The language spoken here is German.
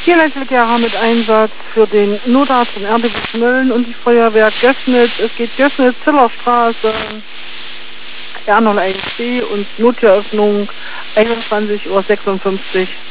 Tierleitverkehrer mit Einsatz für den Notarzt in Erdewisch-Mölln und die Feuerwehr Gößnitz. Es geht Gößnitz, Zillerstraße, R061 und Notieröffnung 21:56 Uhr.